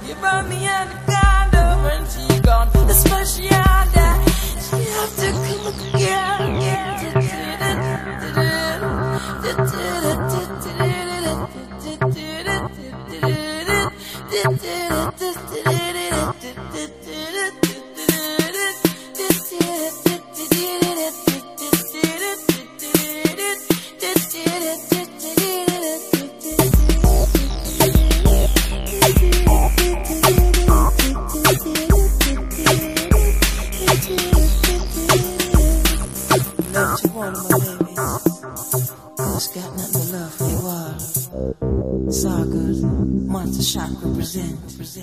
You found me at the condo when she gone. The special that she have to come again. What you want, my baby? Cause got nothing but love for you all. It's all good. Monster Shock represent.